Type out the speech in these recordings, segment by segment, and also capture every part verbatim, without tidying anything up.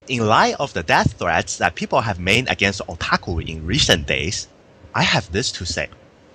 In light of the death threats that people have made against otaku in recent days, I have this to say.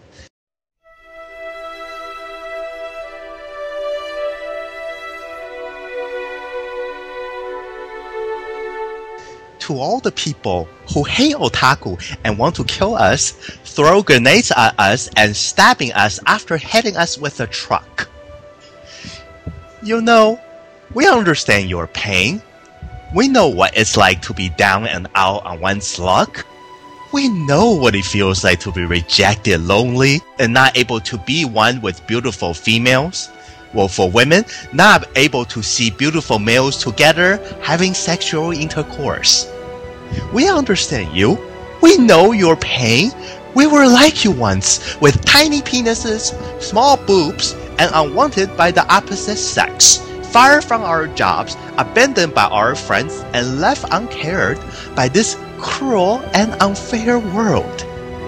To all the people who hate otaku and want to kill us, throw grenades at us, and stabbing us after hitting us with a truck. You know, we understand your pain. We know what it's like to be down and out on one's luck. We know what it feels like to be rejected, lonely, and not able to be one with beautiful females. Well, for women, not able to see beautiful males together having sexual intercourse. We understand you. We know your pain. We were like you once, with tiny penises, small boobs, and unwanted by the opposite sex, fired from our jobs, abandoned by our friends, and left uncared by this cruel and unfair world.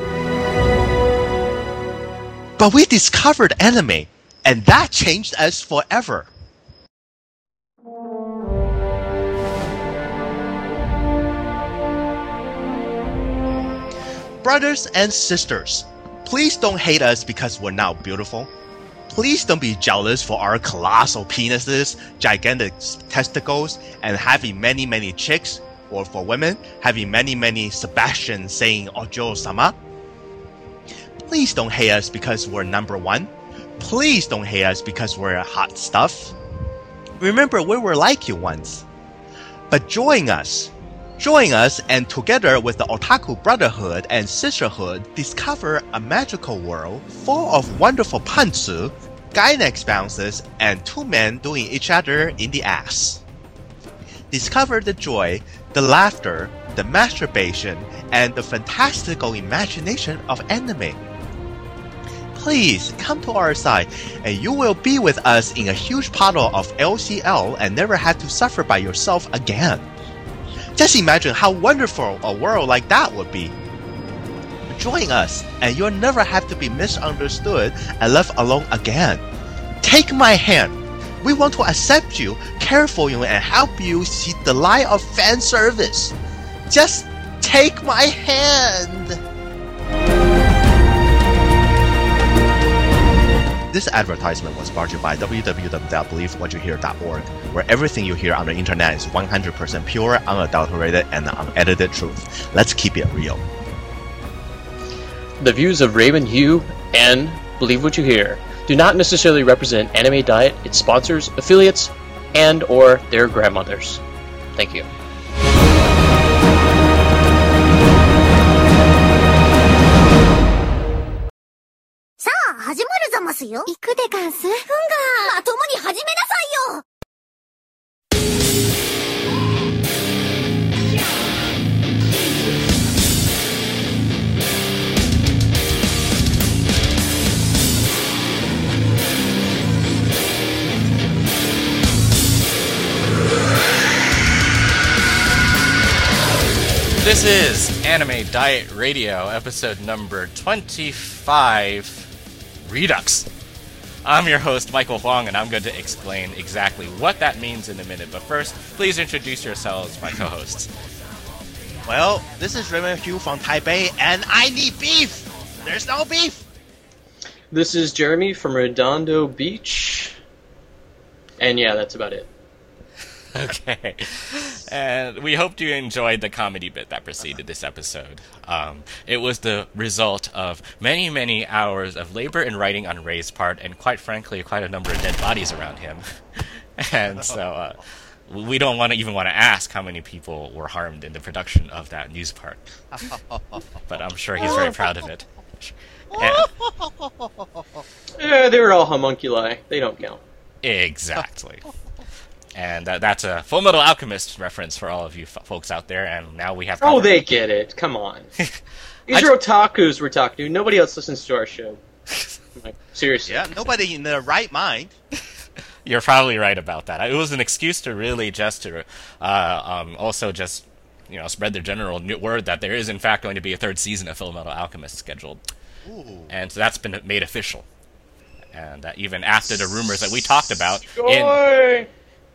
But we discovered anime, and that changed us forever. Brothers and sisters, please don't hate us because we're not beautiful. Please don't be jealous for our colossal penises, gigantic testicles, and having many, many chicks, or for women, having many, many Sebastian saying Ojo-sama. Please don't hate us because we're number one. Please don't hate us because we're hot stuff. Remember, we were like you once. But join us. Join us and together with the Otaku Brotherhood and Sisterhood, discover a magical world full of wonderful pantsu, Gainax bounces, and two men doing each other in the ass. Discover the joy, the laughter, the masturbation, and the fantastical imagination of anime. Please come to our side, and you will be with us in a huge puddle of L C L and never have to suffer by yourself again. Just imagine how wonderful a world like that would be. Join us, and you'll never have to be misunderstood and left alone again. Take my hand. We want to accept you, care for you, and help you see the light of fan service. Just take my hand. This advertisement was brought to you by w w w dot believe what you hear dot org, where everything you hear on the internet is one hundred percent pure, unadulterated, and unedited truth. Let's keep it real. The views of Raven Hugh and Believe What You Hear do not necessarily represent Anime Diet, its sponsors, affiliates, and or their grandmothers. Thank you. 始まるざますよ。行くでかんす。ふんが、まともに始めなさいよ。 This is Anime Diet Radio, episode number twenty-five, Redux. I'm your host, Michael Huang, and I'm going to explain exactly what that means in a minute. But first, please introduce yourselves, my co-hosts. Well, this is Raymond Hugh from Taipei, and I need beef! There's no beef! This is Jeremy from Redondo Beach. And yeah, that's about it. Okay. And we hope you enjoyed the comedy bit that preceded this episode. Um, it was the result of many, many hours of labor and writing on Ray's part, and quite frankly, quite a number of dead bodies around him. And so uh, we don't want to even want to ask how many people were harmed in the production of that news part. But I'm sure he's very proud of it. And, yeah, they were all homunculi. They don't count. Exactly. And uh, that's a Full Metal Alchemist reference for all of you f folks out there, and now we have... Oh, they get it. Come on. These are otakus we're talking to. Nobody else listens to our show. Like, seriously. Yeah, nobody in their right mind. You're probably right about that. It was an excuse to really just to uh, um, also just, you know, spread the general word that there is, in fact, going to be a third season of Full Metal Alchemist scheduled. Ooh. And so that's been made official. And uh, even after the rumors that we talked about... in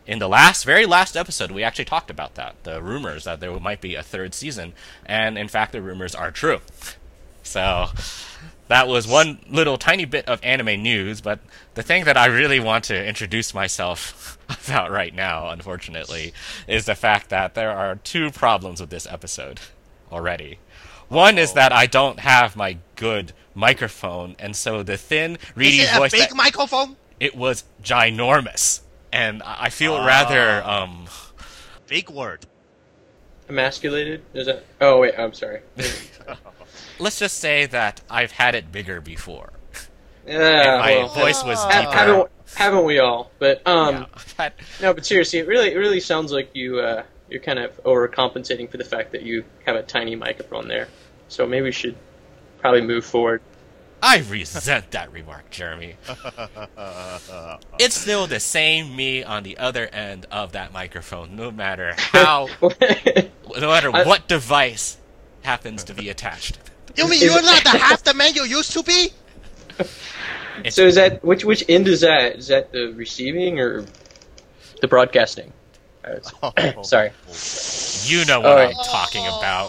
in the last, very last episode, we actually talked about that. The rumors that there might be a third season. And in fact, the rumors are true. So that was one little tiny bit of anime news. But the thing that I really want to introduce myself about right now, unfortunately, is the fact that there are two problems with this episode already. One is that I don't have my good microphone, and so the thin, reedy Is it voice. a big that, microphone? It was ginormous, and I feel uh, rather um. Big word. Emasculated? Is that? Oh wait, I'm sorry. Let's just say that I've had it bigger before. Yeah, and my well, voice was ha- deeper. Haven't, haven't we all? But um, yeah, but, no. But seriously, it really, it really sounds like you uh, you're kind of overcompensating for the fact that you have a tiny microphone there. So maybe we should probably move forward. I resent that remark, Jeremy. It's still the same me on the other end of that microphone, no matter how, no matter I, what device happens to be attached. You mean you're not the half the man you used to be? So is that which which end is that? Is that the receiving or the broadcasting? Oh, sorry. You know what oh, I'm talking about.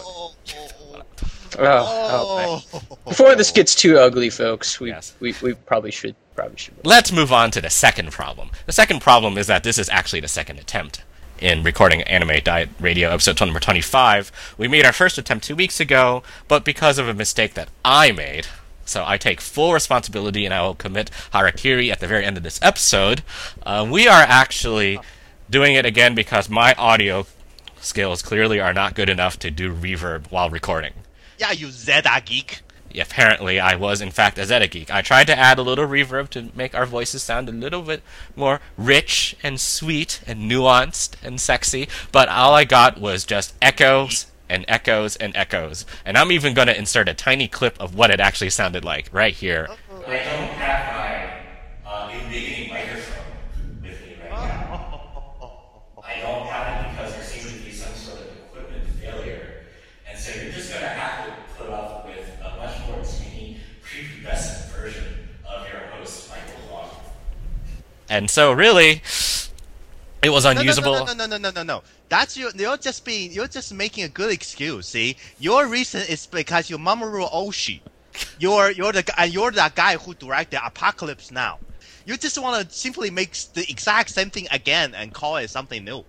Oh, oh. Before this gets too ugly, folks, we, yes. we we probably should probably should. Let's move on to the second problem. The second problem is that this is actually the second attempt in recording Anime Diet Radio episode number twenty-five. We made our first attempt two weeks ago, but because of a mistake that I made, so I take full responsibility and I will commit harakiri at the very end of this episode, uh, we are actually doing it again because my audio skills clearly are not good enough to do reverb while recording. Yeah, you Zeta geek. Apparently, I was, in fact, a Zeta geek. I tried to add a little reverb to make our voices sound a little bit more rich and sweet and nuanced and sexy, but all I got was just echoes and echoes and echoes. And I'm even going to insert a tiny clip of what it actually sounded like right here. I don't have my uh, beginning microphone with me right now. I don't have it because there seems to be some sort of equipment failure. And so you're just going to have to put up with a much more tiny, prepubescent version of your host, Michael Long. And so, really, it was unusable. No, no, no, no, no, no, no, no. That's you. You're just being. You're just making a good excuse. See, your reason is because you Mamoru Oshii. You're you're the and you're that guy who directed Apocalypse Now. You just want to simply make the exact same thing again and call it something new.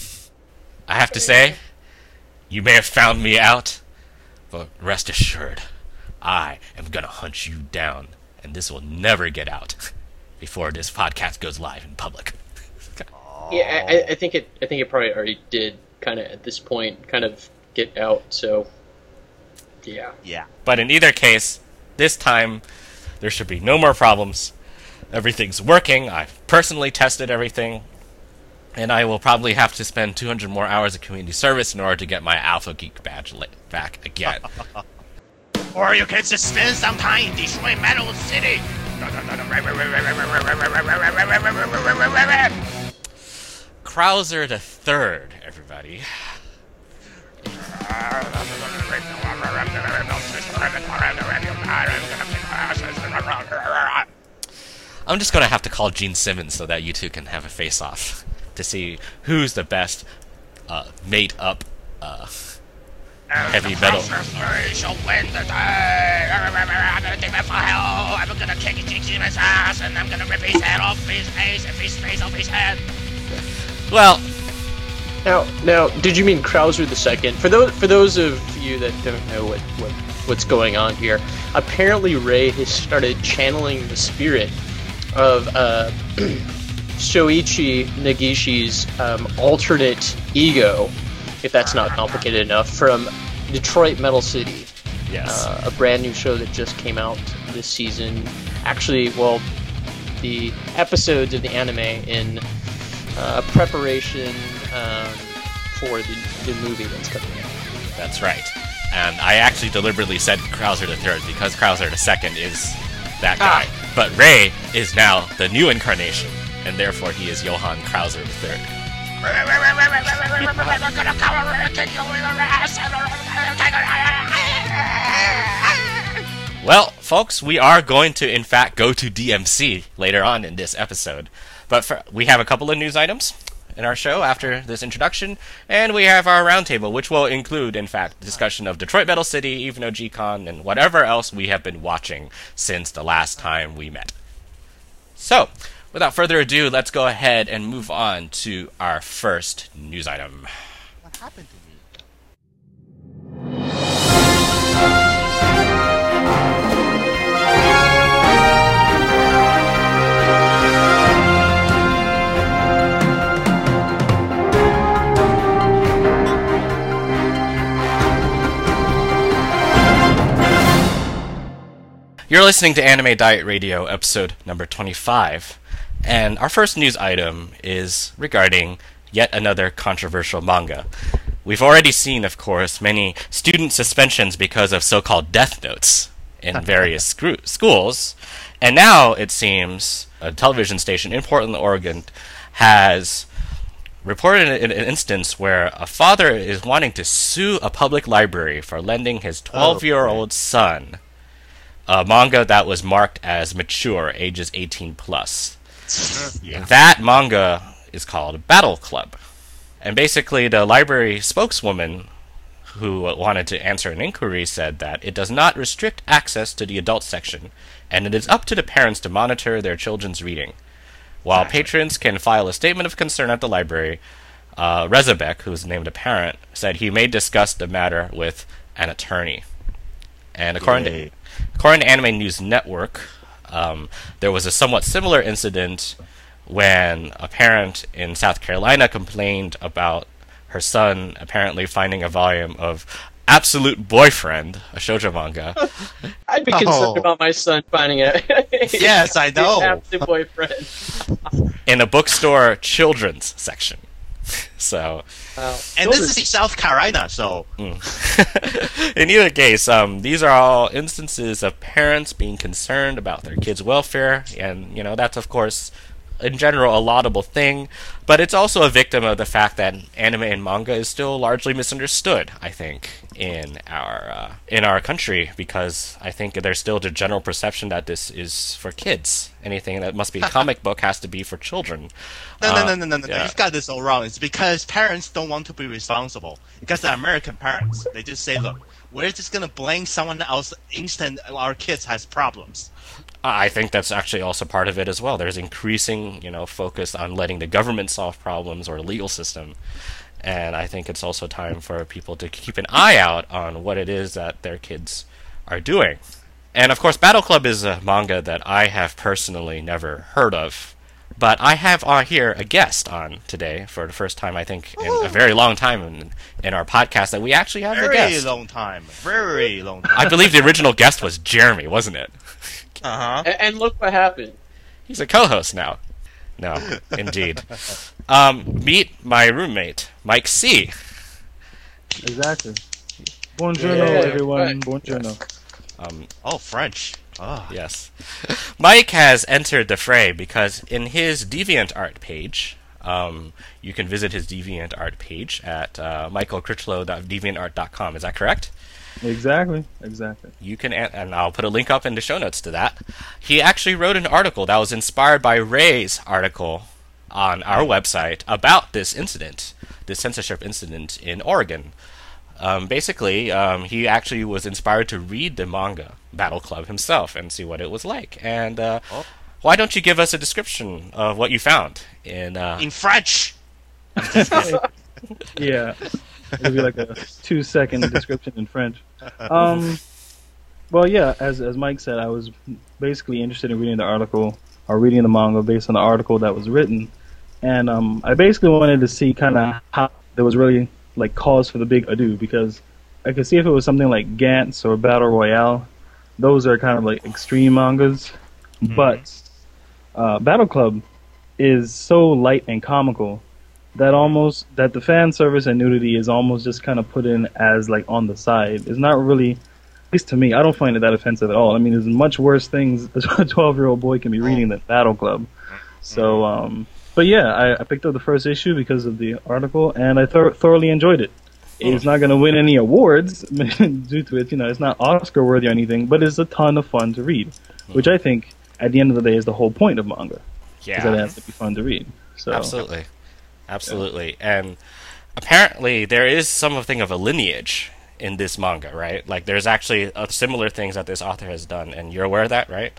I have to say, you may have found me out, but rest assured, I am gonna hunt you down, and this will never get out before this podcast goes live in public. Yeah, I, I think it. I think it probably already did, kind of at this point, kind of get out. So, yeah, yeah. But in either case, this time there should be no more problems. Everything's working. I've personally tested everything. And I will probably have to spend two hundred more hours of community service in order to get my Alpha Geek badge back again. Or you can just spend some time in Detroit Metal City. Krauser the Third, everybody. I'm just gonna have to call Gene Simmons so that you two can have a face-off to see who's the best uh, made-up uh, heavy metal. Shall win the day. I'm gonna take that file. I'm gonna kick Gene Simmons' ass, and I'm gonna rip his head off his face and his face off his head. Well, now, now, did you mean Krauser the Second? For those, for those of you that don't know what, what what's going on here, apparently Ray has started channeling the spirit of uh, Shoichi Nagishi's um, alternate ego, if that's not complicated enough, from Detroit Metal City. Yes, uh, a brand new show that just came out this season. Actually, well, the episodes of the anime in Uh, preparation um, for the, the movie that's coming out. That's right. And I actually deliberately said Krauser the Third because Krauser the Second is that guy. Ah. But Ray is now the new incarnation, and therefore he is Johann Krauser the Third. Well, folks, we are going to, in fact, go to D M C later on in this episode. But for, we have a couple of news items. in our show after this introduction, and we have our roundtable, which will include, in fact, discussion of Detroit Metal City, Evo G-Con, and whatever else we have been watching since the last time we met. So, without further ado, let's go ahead and move on to our first news item. What happened to me? You're listening to Anime Diet Radio, episode number twenty-five, and our first news item is regarding yet another controversial manga. We've already seen, of course, many student suspensions because of so-called death notes in various scru- schools, and now, it seems, a television station in Portland, Oregon, has reported an, an instance where a father is wanting to sue a public library for lending his twelve-year-old son a manga that was marked as mature, ages eighteen plus. Yeah. That manga is called Battle Club. And basically, the library spokeswoman who wanted to answer an inquiry said that it does not restrict access to the adult section, and it is up to the parents to monitor their children's reading. While patrons can file a statement of concern at the library, uh, Rezabek, who is named a parent, said he may discuss the matter with an attorney. And according to, according to Anime News Network, um, there was a somewhat similar incident when a parent in South Carolina complained about her son apparently finding a volume of Absolute Boyfriend, a shoujo manga. I'd be concerned Oh. about my son finding a Yes, I know. Absolute Boyfriend. in a bookstore children's section. So, Wow. And this is in South Carolina, so mm. in either case, um, these are all instances of parents being concerned about their kids' welfare, and, you know, that's, of course, in general, a laudable thing, but it's also a victim of the fact that anime and manga is still largely misunderstood, I think, in our uh, in our country, because I think there's still the general perception that this is for kids. Anything that must be a comic book has to be for children. no, Uh, no, no, no, no, no, yeah. You've got this all wrong. It's because parents don't want to be responsible. Because the American parents, they just say, "Look, we're just gonna blame someone else instant our kids has problems." I think that's actually also part of it as well. There's increasing, you know, focus on letting the government solve problems or the legal system. And I think it's also time for people to keep an eye out on what it is that their kids are doing. And of course, Battle Club is a manga that I have personally never heard of. But I have on here a guest on today for the first time, I think, in a very long time in, in our podcast that we actually have a Very guest. long time. Very long time. I believe the original guest was Jeremy, wasn't it? Uh huh. And, and look what happened. He's a co-host now. No, indeed. Um, meet my roommate, Mike C. Exactly. Buongiorno, Yeah, everyone. right. Buongiorno. Um, Oh, French. Oh. yes. Mike has entered the fray because in his DeviantArt page, um, you can visit his DeviantArt page at uh, michael critchlow dot deviantart dot com. Is that correct? Exactly. Exactly. You can, and I'll put a link up in the show notes to that. He actually wrote an article that was inspired by Ray's article on our website about this incident, this censorship incident in Oregon. Um, basically, um, he actually was inspired to read the manga Battle Club himself and see what it was like. And uh, Oh. why don't you give us a description of what you found in? Uh, In French. Yeah. It'll be like a two-second description in French. Um. Well, yeah. As as Mike said, I was basically interested in reading the article or reading the manga based on the article that was written, and um, I basically wanted to see kind of how there was really like cause for the big ado, because I could see if it was something like Gantz or Battle Royale, those are kind of like extreme mangas, but uh, Battle Club is so light and comical that almost that the fan service and nudity is almost just kind of put in as like on the side. It's not really, at least to me, I don't find it that offensive at all. I mean, there's much worse things a twelve-year-old boy can be reading than Battle Club. So, um, but yeah, I, I picked up the first issue because of the article, and I thor- thoroughly enjoyed it. It's not going to win any awards due to it, you know, it's not Oscar worthy or anything, but it's a ton of fun to read, which I think at the end of the day is the whole point of manga. Is that it yeah, has to be fun to read. So absolutely. Absolutely. And apparently there is something of a lineage in this manga, right? Like there's actually uh, similar things that this author has done, and you're aware of that, right?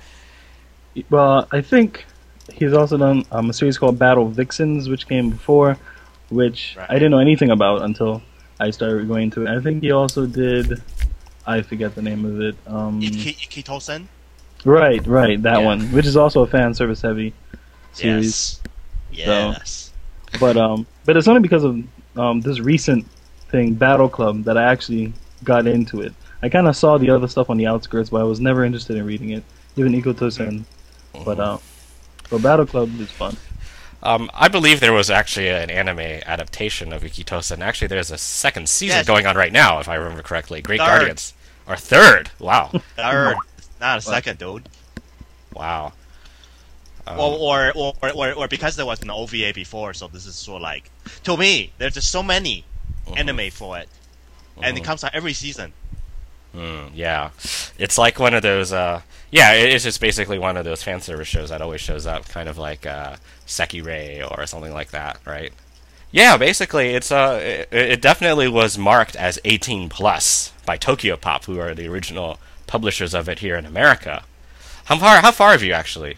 Well, I think he's also done um, a series called Battle Vixens, which came before, which Right. I didn't know anything about until I started going into it. I think he also did, I forget the name of it. Um, Iki, Ikitosen? right, right, that Yeah. one, which is also a fan service heavy series. Yes. Yes. But um, but it's only because of um this recent thing, Battle Club, that I actually got into it. I kind of saw the other stuff on the outskirts, but I was never interested in reading it, even Ikotosen. But um, but Battle Club is fun. Um, I believe there was actually an anime adaptation of Ikitosen. Actually, there's a second season Yes. going on right now, if I remember correctly. Great Third. Guardians. Or third. Wow. Third. Not a second, dude. Wow. Um, Or, or, or, or, or because there was an O V A before, so this is sort of like... To me, there's just so many anime for it. And it comes out every season. Mm, yeah, it's like one of those. Uh, yeah, it- it's just basically one of those fan service shows that always shows up, kind of like uh, Sekirei or something like that, right? Yeah, basically, it's uh, it, it definitely was marked as eighteen plus by Tokyo Pop, who are the original publishers of it here in America. How far? How far have you actually?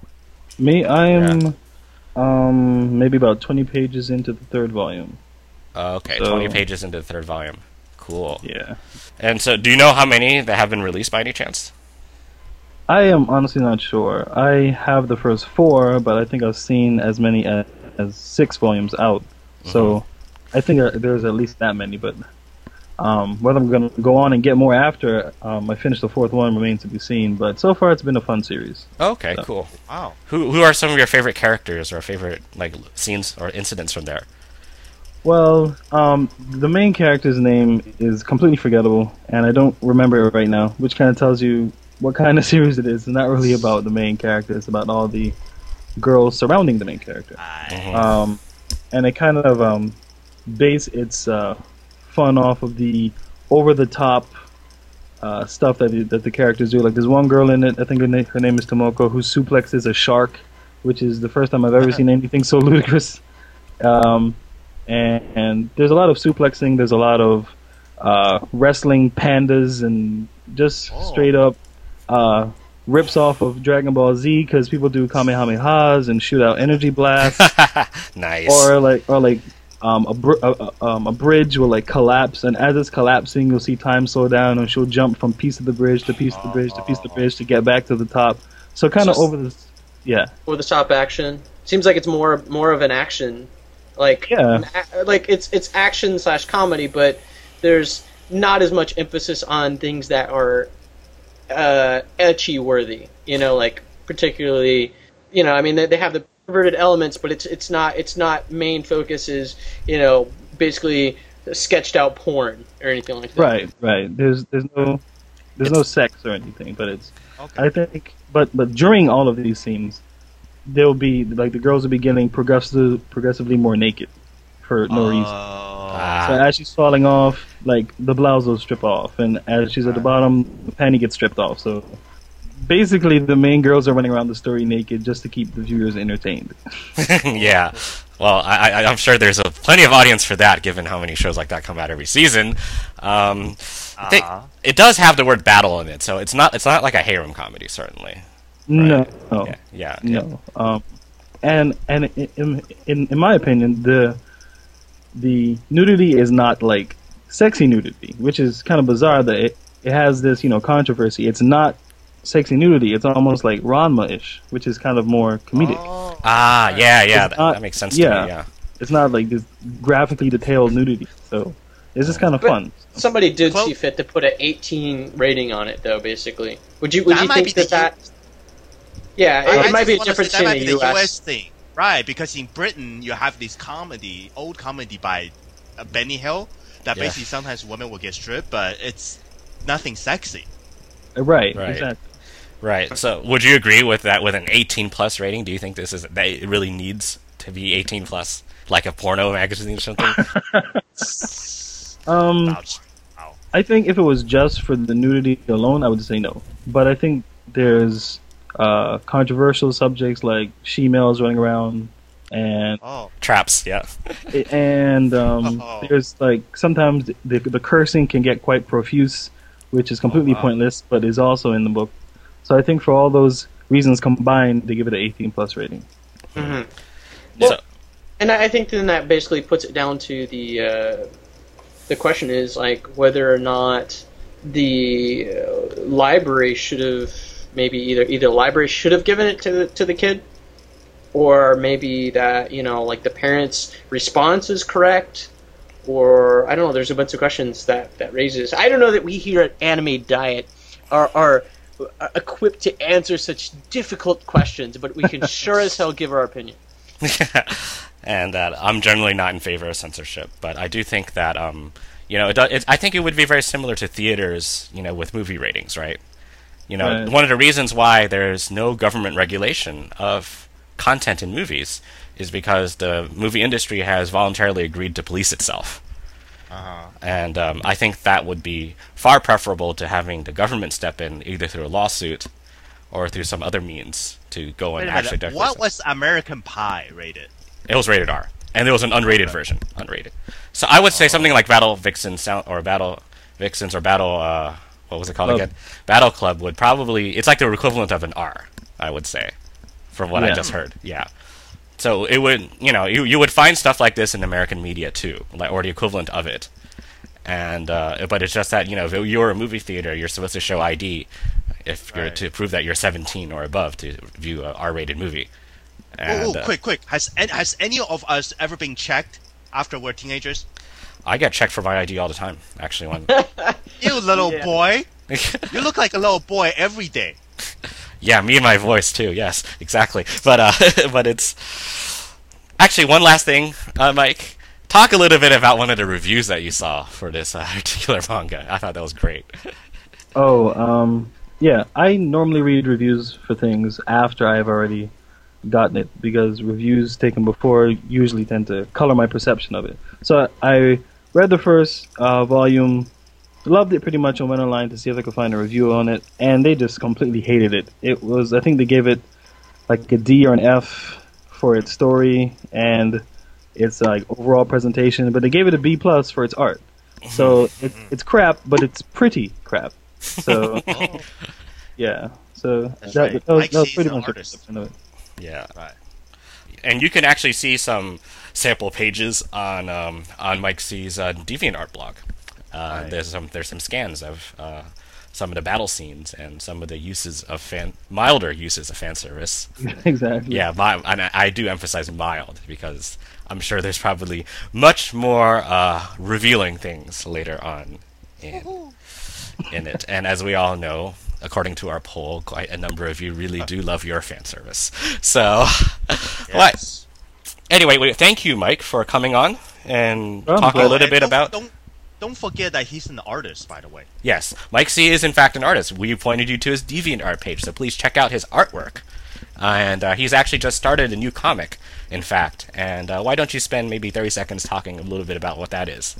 Me, I am um maybe about twenty pages into the third volume. Uh, okay, So- twenty pages into the third volume. Cool. Yeah. And so, do you know how many that have been released by any chance? I am honestly not sure. I have the first four, but I think I've seen as many as, as six volumes out. So I think uh, there's at least that many. But um, whether I'm going to go on and get more after um, I finish the fourth one remains to be seen. But so far, it's been a fun series. Okay, So- cool. Wow. Who who are some of your favorite characters or favorite like scenes or incidents from there? Well, um, the main character's name is completely forgettable, and I don't remember it right now, which kind of tells you what kind of series it is. It's not really about the main character; it's about all the girls surrounding the main character. I, Um, and it kind of um, base its uh, fun off of the over-the-top uh, stuff that the, that the characters do. Like there's one girl in it, I think her, na- her name is Tomoko, who suplexes a shark, which is the first time I've ever seen anything so ludicrous. Um, and, and there's a lot of suplexing. There's a lot of uh, wrestling pandas and just Oh. straight up uh, rips off of Dragon Ball Z because people do kamehamehas and shoot out energy blasts. Nice. or like or like um, a, br- a, a- um, a bridge will like collapse, and as it's collapsing, you'll see time slow down, and she'll jump from piece of the bridge to piece of the bridge to piece of the bridge to get back to the top. So kind of So- over the yeah. Over the top action. Seems like it's more more of an action, like Yeah. an a- like it's it's action slash comedy, but there's not as much emphasis on things that are uh, etchy worthy. You know, like particularly, you know, I mean they, they have the perverted elements, but it's it's not it's not main focus is you know basically sketched out porn or anything like that. Right, right. There's there's no there's no sex or anything, but it's okay. I think but but during all of these scenes, they'll be like the girls will be getting progressive progressively more naked for no reason. Ah. So as she's falling off, like the blouse will strip off, and as she's at the bottom, the panty gets stripped off. So basically, the main girls are running around the story naked just to keep the viewers entertained. Yeah. Well, I, I, I'm sure there's a plenty of audience for that, given how many shows like that come out every season. Um, they- Uh-huh. it does have the word battle in it, so it's not it's not like a harem comedy, certainly. No, no, Yeah, yeah, yeah. no. Um, and and in, in in my opinion, the the nudity is not like sexy nudity, which is kind of bizarre that it, it has this you know controversy. It's not sexy nudity. It's almost like Ranma-ish, which is kind of more comedic. Oh. Ah, yeah, yeah, It's that, not- that makes sense yeah. to me. Yeah. It's not like this graphically detailed nudity. So it's just kind of But- fun. Somebody did Well- see fit to put an eighteen rating on it, though. Basically, would you would That you might think be that the that? Yeah, I- it, I it might just be a wanna difference say that might in be the the U U S. S thing, right? Because in Britain you have this comedy, old comedy by uh, Benny Hill, that Yeah. basically sometimes women will get stripped, but it's nothing sexy. Uh, Right. Right. Exactly. Right. So, would you agree with that? With an eighteen plus rating, do you think this is that it really needs to be eighteen plus, like a porno magazine or something? Um, Ouch. Wow. I think if it was just for the nudity alone, I would say no. But I think there's uh, controversial subjects like she-males running around and Oh. Traps, yeah. and um, Oh. there's like sometimes the the cursing can get quite profuse, which is completely Oh, wow. pointless, but is also in the book. So I think for all those reasons combined, they give it an eighteen plus rating. Mhm. So- Well, and I think then that basically puts it down to the uh, the question is like whether or not the uh, library should have maybe either either the library should have given it to the, to the kid, or maybe that you know like the parents' response is correct, or I don't know. There's a bunch of questions that that raises. I don't know that we here at Anime Diet are are equipped to answer such difficult questions, but we can sure as hell give our opinion. and that I'm generally not in favor of censorship, but I do think that um, you know, it, do- it, I think it would be very similar to theaters, you know, with movie ratings, right? You know, Right. one of the reasons why there's no government regulation of content in movies is because the movie industry has voluntarily agreed to police itself. Uh-huh. And um, I think that would be far preferable to having the government step in, either through a lawsuit or through some other means to go Wait and a actually minute. declare What something. was American Pie rated? It was rated R, and there was an unrated version, unrated. So I would say something like Battle Vixen sound or Battle Vixens or Battle uh, what was it called Club. again? Battle Club would probably it's like the equivalent of an R, I would say, from what I Yeah. just heard. Yeah. So it would, you know, you you would find stuff like this in American media too, like or the equivalent of it. And uh, but it's just that you know if you're a movie theater, you're supposed to show I D if you're Right. to prove that you're seventeen or above to view a R-rated movie. Oh, And, oh, uh, quick, quick. Has an- has any of us ever been checked after we're teenagers? I get checked for my I D all the time, actually. When You little Yeah. boy. You look like a little boy every day. yeah, me and my voice too. Yes, exactly. But uh, but it's actually one last thing, uh, Mike. Talk a little bit about one of the reviews that you saw for this uh, particular manga. I thought that was great. Oh, um, yeah. I normally read reviews for things after I've already gotten it because reviews taken before usually tend to color my perception of it. So I read the first uh, volume, loved it pretty much, and went online to see if I could find a review on it, and they just completely hated it. It was, I think they gave it like a D or an F for its story and its like overall presentation, but they gave it a B plus for its art. So it, it's crap, but it's pretty crap. So Oh, yeah, so That's that, right. that was, Mike that was C's pretty an much the artist. perception of it. Yeah, right. and you can actually see some sample pages on um, on Mike C's uh, DeviantArt blog. Uh, Right. There's some there's some scans of uh, some of the battle scenes and some of the uses of fan milder uses of fan service. Exactly. Yeah, mi- and I, I do emphasize mild because I'm sure there's probably much more uh, revealing things later on in in it. And as we all know, according to our poll, quite a number of you really do love your fan service. So, right. Yes. Anyway, wait, thank you, Mike, for coming on and Oh, talking well, a little And bit don't, about. Don't, don't forget that he's an artist, by the way. Yes, Mike C is in fact an artist. We pointed you to his DeviantArt page, so please check out his artwork. Uh, and uh, he's actually just started a new comic, in fact. And uh, why don't you spend maybe thirty seconds talking a little bit about what that is?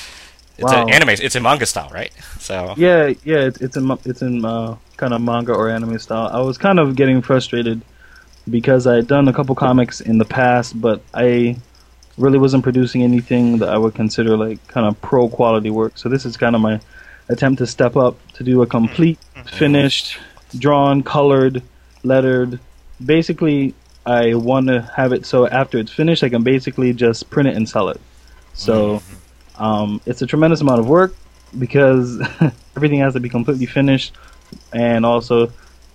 It's Wow. an anime. It's in manga style, right? So Yeah, yeah, it's it's in ma- it's in uh, kind of manga or anime style. I was kind of getting frustrated because I had done a couple comics in the past, but I really wasn't producing anything that I would consider like kind of pro quality work. So this is kind of my attempt to step up to do a complete, finished, drawn, colored, lettered. Basically, I want to have it so after it's finished, I can basically just print it and sell it. So. Um, it's a tremendous amount of work because everything has to be completely finished, and also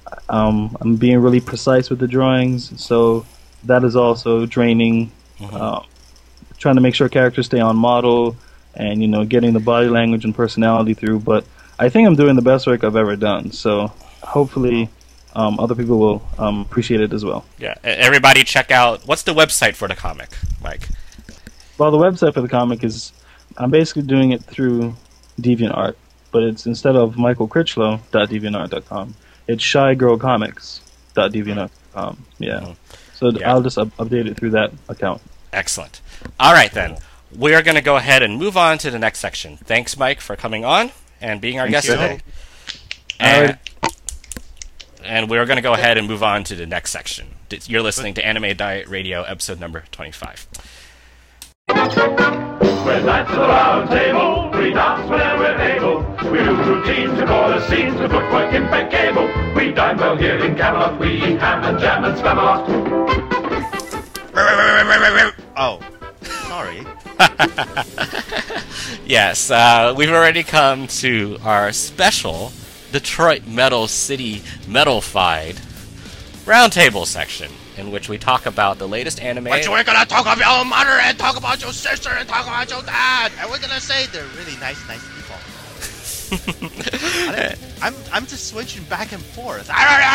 um, I'm being really precise with the drawings, so that is also draining. Uh, trying to make sure characters stay on model, and you know, getting the body language and personality through. But I think I'm doing the best work I've ever done. So hopefully, um, other people will um, appreciate it as well. yeah, e- everybody check out. What's the website for the comic, Mike? Well, the website for the comic is, I'm basically doing it through DeviantArt, but it's instead of michael critchlow dot deviantart dot com, it's shy girl comics dot deviantart dot com. Yeah. Mhm. So Yeah. I'll just up- update it through that account. Excellent. All right, then. We are going to go ahead and move on to the next section. Thanks, Mike, for coming on and being our Thank guest you. today. All And, right. and we're going to go ahead and move on to the next section. You're listening to Anime Diet Radio, episode number twenty-five. We're at the round table, we dance whenever we're able. We do routines to call the scenes with footwork impeccable. We dine well here in Camelot, we eat ham and jam and Spamalot. Oh, sorry. Yes, uh, we've already come to our special Detroit Metal City Metal-fied roundtable section, in which we talk about the latest anime. But we're gonna talk about your mother and talk about your sister and talk about your dad, and we're gonna say they're really nice, nice people. I I'm I'm just switching back and forth.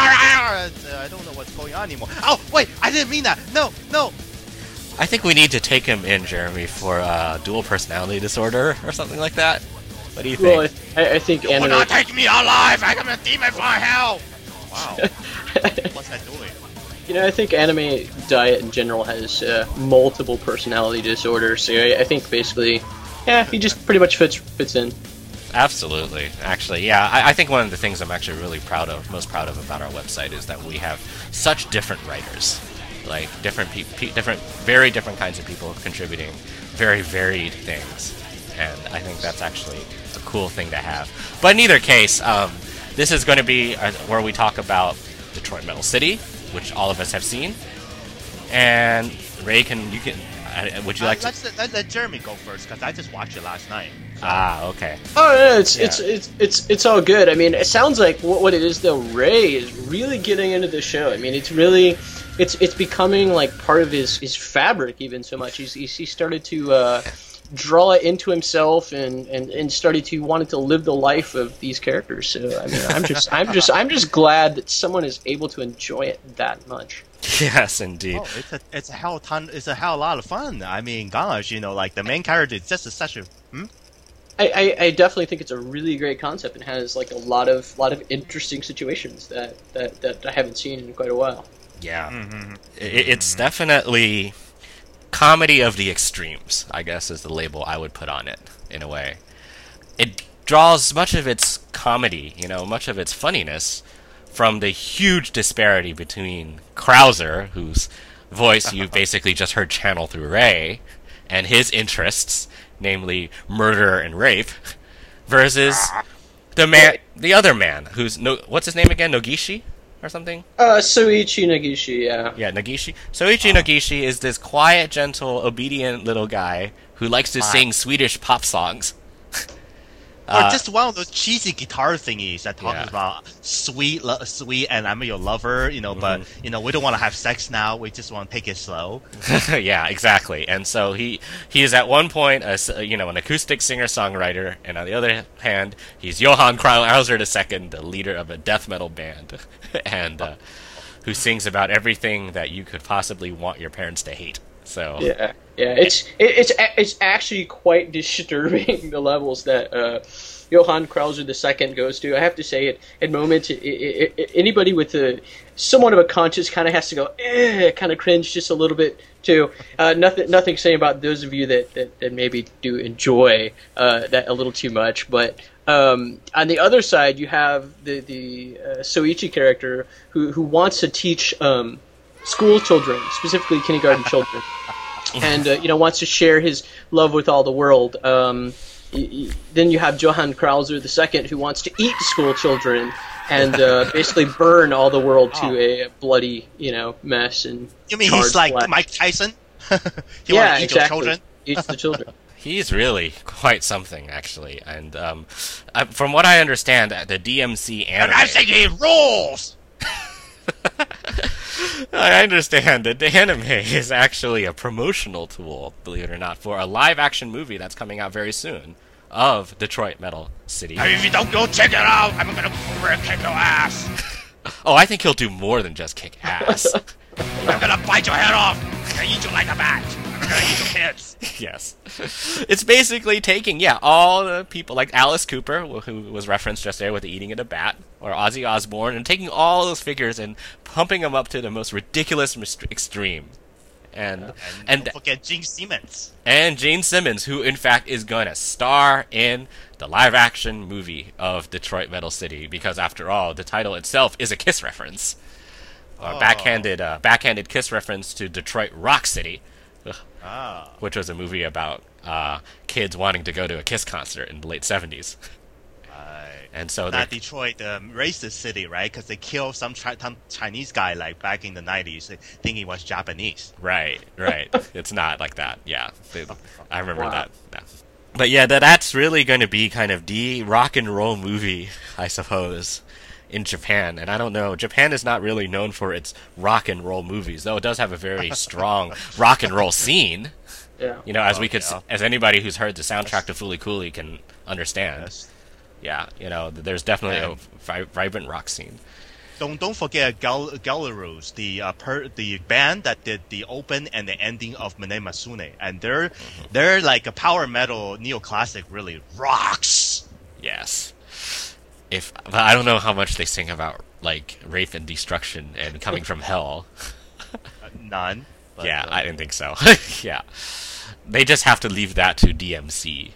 I don't know what's going on anymore. Oh wait, I didn't mean that. No, no. I think we need to take him in, Jeremy, for uh, dual personality disorder or something like that. What do you think? Well, I, I think You anime. will not take me alive. I am a demon from hell. Wow. What's that doing? You know, I think Anime Diet in general has uh, multiple personality disorders. So I, I think basically, yeah, he just pretty much fits fits in. Absolutely. Actually, yeah, I, I think one of the things I'm actually really proud of, most proud of about our website is that we have such different writers. Like, different, pe- pe- different, very different kinds of people contributing very varied things. And I think that's actually a cool thing to have. But in either case, um, this is going to be uh, where we talk about Detroit Metal City, which all of us have seen. And Ray, can you can uh, would you Uh, like to? let's let, let Jeremy go first because I just watched it last night. Ah, okay. Oh no, it's Yeah. it's it's it's it's all good. I mean, it sounds like what, what it is though. Ray is really getting into the show. I mean, it's really it's it's becoming like part of his his fabric even so much. He's he's he started to uh, draw it into himself and, and and started to wanted to live the life of these characters. So I mean, I'm just I'm just I'm just glad that someone is able to enjoy it that much. Yes, indeed. Oh, it's a it's a hell ton. It's a hell of a lot of fun. I mean, gosh, you know, like the main character is just a, such a. Hmm? I, I, I definitely think it's a really great concept and has like a lot of lot of interesting situations that, that, that I haven't seen in quite a while. Yeah, Mm-hmm. it, it's definitely comedy of the extremes, I guess, is the label I would put on it, in a way. It draws much of its comedy, you know, much of its funniness from the huge disparity between Krauser, whose voice you basically just heard channel through Ray, and his interests, namely murder and rape, versus the man, the other man, who's no, what's his name again, Nogishi or something? Uh, Soichi Nagishi, yeah. Yeah, Nagishi. Soichi Nagishi is this quiet, gentle, obedient little guy who likes to sing Swedish pop songs. Or Uh, just one of those cheesy guitar thingies that talks Yeah. about sweet, lo- sweet, and I'm your lover, you know. But Mm-hmm. you know, we don't want to have sex now. We just want to take it slow. Yeah, exactly. And so he he is at one point a s- you know an acoustic singer songwriter, and on the other hand, he's Johann Krauser the Second, the leader of a death metal band, and uh, who sings about everything that you could possibly want your parents to hate. So Yeah, yeah. It's it, it's a- it's actually quite disturbing the levels that uh, Johann Krauser the Second goes to. I have to say, it at moments, it, it, it, anybody with a somewhat of a conscience kind of has to go, eh, kind of cringe just a little bit too. Uh, nothing, nothing saying about those of you that, that, that maybe do enjoy uh, that a little too much, but. Um, on the other side, you have the the uh, Soichi character who who wants to teach um, school children, specifically kindergarten children, and uh, you know wants to share his love with all the world. Um, y- y- then you have Johann Krauser the Second, who wants to eat school children and uh, basically burn all the world to a bloody you know mess. And You mean charred he's like flesh. Mike Tyson? he Yeah, want to eat exactly. your children? Eats the children. he's really quite something, actually. And um, I, from what I understand, the D M C And anime. I say he rules. I understand that the anime is actually a promotional tool, believe it or not, for a live-action movie that's coming out very soon of Detroit Metal City. And if you don't go check it out, I'm gonna come over and kick your ass. Oh, I think he'll do more than just kick ass. I'm gonna bite your head off. I'm gonna eat you like a bat. I'm gonna eat your kids. Yes. It's basically taking, yeah, all the people, like Alice Cooper, who was referenced just there with the eating of a bat, or Ozzy Osbourne, and taking all those figures and pumping them up to the most ridiculous mis- extreme. And, And, and, don't forget Gene Simmons. and Gene Simmons, who in fact is going to star in the live-action movie of Detroit Metal City, because after all, the title itself is a Kiss reference. a Oh. backhanded uh, backhanded kiss reference to Detroit Rock City, Ah. which was a movie about uh, kids wanting to go to a Kiss concert in the late seventies. Right. And so That they- Detroit, um, racist city, right? Because they killed some, chi- some Chinese guy like back in the nineties, thinking he was Japanese. Right, right. It's not like that. Yeah, They- I remember Wow. that. Yeah. But yeah, that that's really going to be kind of the rock and roll movie, I suppose, in Japan. And I don't know, Japan is not really known for its rock and roll movies, though it does have a very strong rock and roll scene. Yeah. You know, as Oh, we could, s yeah. as anybody who's heard the soundtrack to Fooly Cooly can understand. Yes. Yeah, you know, there's definitely And- a vi- vibrant rock scene. Don't don't forget Gal- Galarus, the uh, per, the band that did the open and the ending of Mine Masune, and they're Mm-hmm. they're like a power metal neoclassic, really rocks. Yes. If but I don't know how much they sing about like rape and destruction and coming from hell. Uh, none. But, yeah, uh, I didn't think so. Yeah, they just have to leave that to D M C.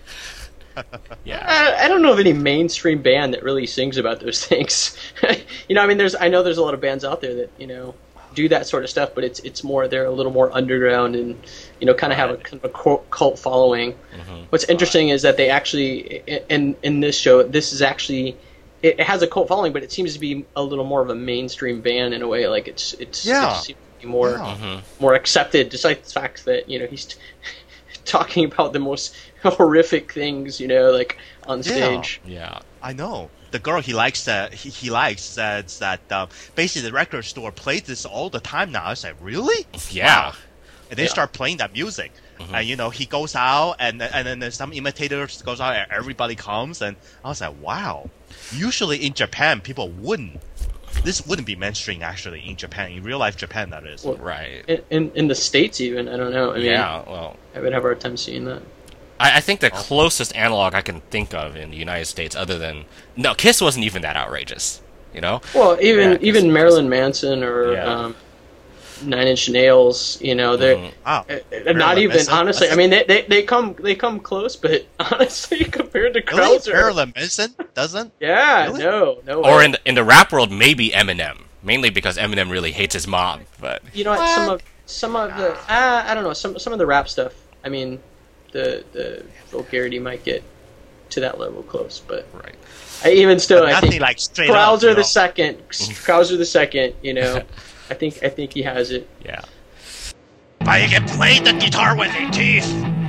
Yeah, I, I don't know of any mainstream band that really sings about those things. You know, I mean, there's I know there's a lot of bands out there that you know do that sort of stuff, but it's it's more they're a little more underground and you know kind of have a kind of a cult cult following. What's interesting is that they actually i- in in this show this is actually it it has a cult following, but it seems to be a little more of a mainstream band in a way. Like it's it's Yeah. it seems to be more Yeah. more accepted, despite the fact that you know he's t- talking about the most horrific things, you know, like on stage. yeah, I know. The girl he likes that he, he likes says that um, basically the record store plays this all the time now. I was like, really? yeah. Wow. And they Yeah. start playing that music, Mm-hmm. and you know he goes out, and and then there's some imitators goes out, and everybody comes, and I was like, wow. Usually in Japan, people wouldn't. This wouldn't be mainstream actually in Japan, in real life Japan, that is. Well, Right. In, in in the States, even I don't know. I mean, Yeah. Well, I would have a hard time seeing that. I, I think the closest analog I can think of in the United States, other than no, Kiss wasn't even that outrageous. You know. Well, even Yeah, 'cause- even Marilyn Manson or Yeah. um, Nine Inch Nails, you know, they're Mhm. Wow. uh, uh, Marilyn not even Manson? honestly. I mean, they, they they come they come close, but honestly, compared to Really? Krauser, Marilyn Manson doesn't? yeah, Really? no, no. Or way. in the, in the rap world, maybe Eminem, mainly because Eminem really hates his mom. But you know, what, some of some of the uh, I don't know some some of the rap stuff. I mean, the the vulgarity might get to that level close, but right. I, even still, I Nothing think like straight up. Krauser you the know? second, Krauser the second. You know, I think I think he has it. Yeah. But you can play the guitar with your teeth.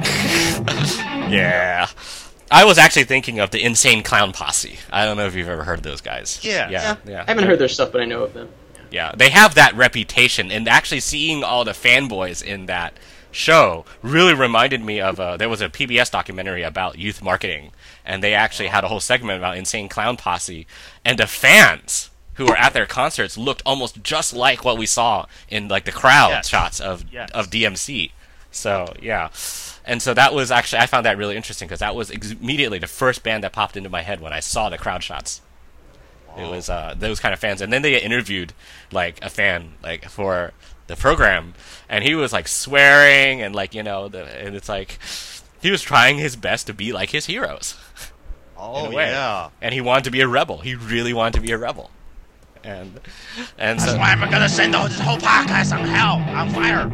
Yeah. I was actually thinking of the Insane Clown Posse. I don't know if you've ever heard of those guys. Yeah. Yeah. Yeah, Yeah. I haven't heard their stuff, but I know of them. Yeah. They have that reputation, and actually seeing all the fanboys in that show really reminded me of uh, there was a P B S documentary about youth marketing, and they actually had a whole segment about Insane Clown Posse, and the fans who were at their concerts looked almost just like what we saw in like the crowd Yes. shots of Yes. of D M C. So yeah, and so that was actually I found that really interesting because that was ex- immediately the first band that popped into my head when I saw the crowd shots. It was uh, those kind of fans, and then they interviewed like a fan like for the program, and he was like swearing and like you know, the, and it's like he was trying his best to be like his heroes. Oh, in a way. yeah. And he wanted to be a rebel. He really wanted to be a rebel, and and That's so why I'm gonna send this whole podcast on hell, on fire.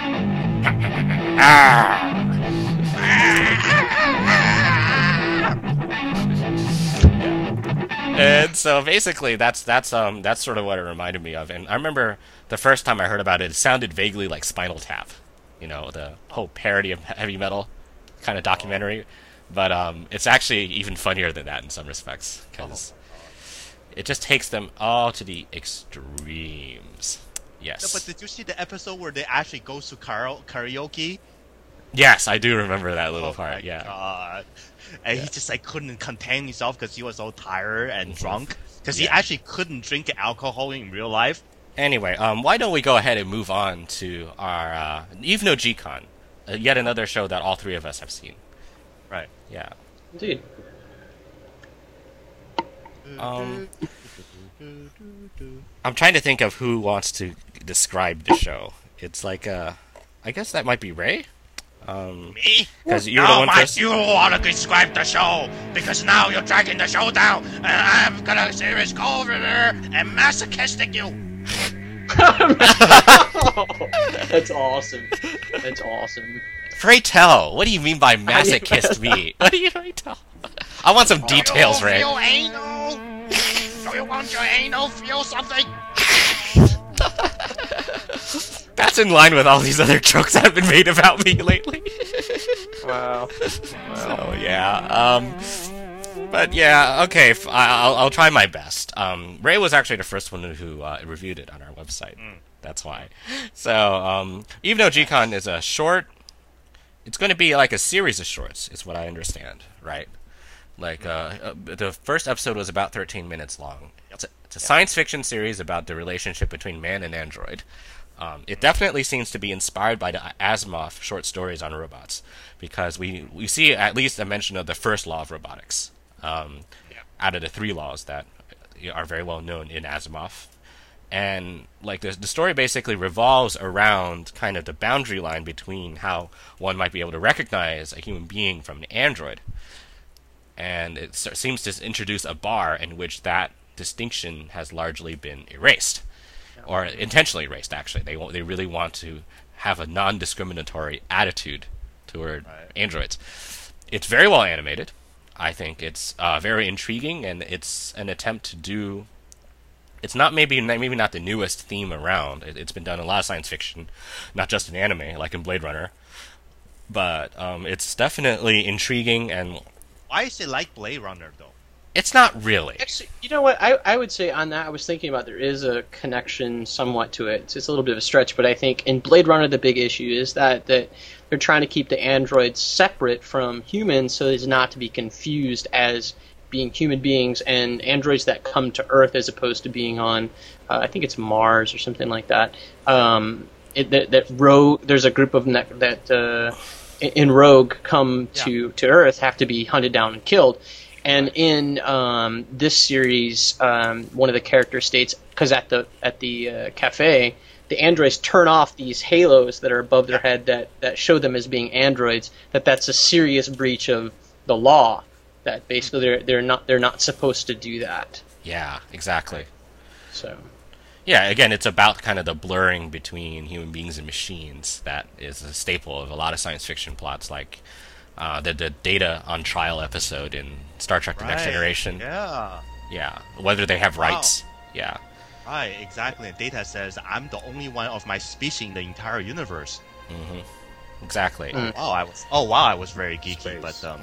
And so basically, that's that's um that's sort of what it reminded me of. And I remember the first time I heard about it, it sounded vaguely like Spinal Tap, you know, the whole parody of heavy metal kind of documentary. But um, it's actually even funnier than that in some respects because it just takes them all to the extremes. Yes. No, but did you see the episode where they actually go to kara- karaoke? Yes, I do remember that little Oh part. my Yeah. God. And he just like couldn't contain himself because he was so tired and drunk. Because he Yeah. actually couldn't drink alcohol in real life. Anyway, um, why don't we go ahead and move on to our uh, Eve no G-Con, uh, yet another show that all three of us have seen. Right. Yeah. Indeed. Um, I'm trying to think of who wants to describe the show. It's like, uh, I guess that might be Ray. Um, Me? 'Cause you're the no, one Mike, first- you want to describe the show because now you're dragging the show down, and I'm gonna seriously go over there and masochistic you. That's awesome. That's awesome. Pray tell, what do you mean by masochist meat? What do you pray tell? I want some details, Ray. Feel anal? Do you want your anal feel something? That's in line with all these other jokes that have been made about me lately. Wow. So yeah, um, but yeah, okay, f- I- I'll I'll try my best. Um, Ray was actually the first one who uh, reviewed it on our website. That's why. So um, even though G-Con is a short, it's going to be like a series of shorts, is what I understand, right? Like uh, uh, the first episode was about thirteen minutes long. It's a, it's a science fiction series about the relationship between man and android. Um, it definitely seems to be inspired by the Asimov short stories on robots, because we we see at least a mention of the first law of robotics um, yeah. out of the three laws that are very well known in Asimov. And like the, the story basically revolves around kind of the boundary line between how one might be able to recognize a human being from an android. And it seems to introduce a bar in which that distinction has largely been erased. Or intentionally erased, actually. They they really want to have a non-discriminatory attitude toward right. androids. It's very well animated. I think it's uh, very intriguing, and it's an attempt to do... It's not maybe maybe not the newest theme around. It, it's been done in a lot of science fiction, not just in anime, like in Blade Runner. But um, it's definitely intriguing, and... Why is it like Blade Runner, though? It's not really. Actually, you know what? I, I would say on that, I was thinking about there is a connection somewhat to it. It's, it's a little bit of a stretch, but I think in Blade Runner, the big issue is that, that they're trying to keep the androids separate from humans so as not to be confused as being human beings and androids that come to Earth as opposed to being on, uh, I think it's Mars or something like that. Um, it, that, that Rogue, there's a group of ne- that uh, in Rogue come yeah. to, to Earth, have to be hunted down and killed. And in um, this series, um, one of the characters states, because at the at the uh, cafe, the androids turn off these halos that are above their head that, that show them as being androids. That that's a serious breach of the law. That basically they're they're not they're not supposed to do that. Yeah, exactly. So. Yeah, again, it's about kind of the blurring between human beings and machines that is a staple of a lot of science fiction plots, like. Uh, the, the Data on Trial episode in Star Trek: The right. Next Generation. Yeah. Yeah. Whether they have wow. rights. Yeah. Right, exactly. And Data says, I'm the only one of my species in the entire universe. Mm-hmm. Exactly. Mm. Oh, I was. Oh, wow, I was very geeky, Space. but um.